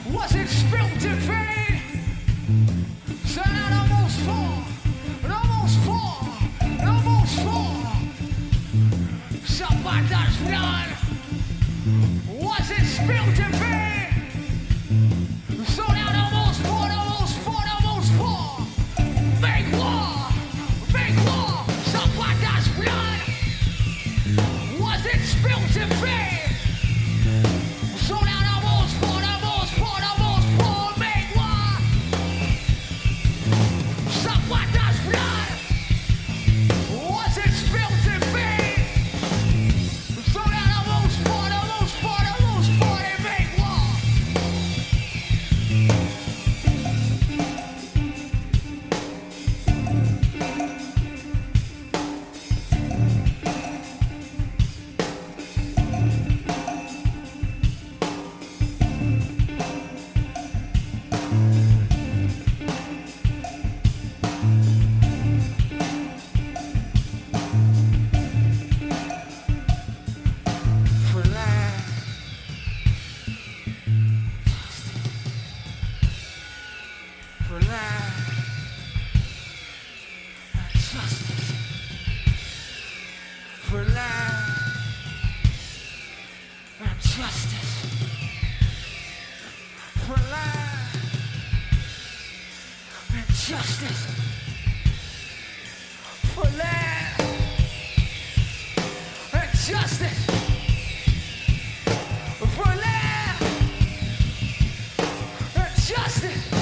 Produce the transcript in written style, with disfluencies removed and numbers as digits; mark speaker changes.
Speaker 1: Was it spilled in vain? Said I'd almost fall, and almost fall, and almost fall. Somebody's blood. Was it spilled in vain? So I'd almost fall, almost fall, almost fall. Make war, make war. Somebody's blood. Was it spilled in vain? So I'd almost fall, almost fall, almost fall. Make war. Somebody's blood. Was it spilled in vain? So I'd almost fall, almost fall, almost fall. And make war. For life. For life. And justice. For life. And justice. For life. And justice. For life. And justice. For life and justice.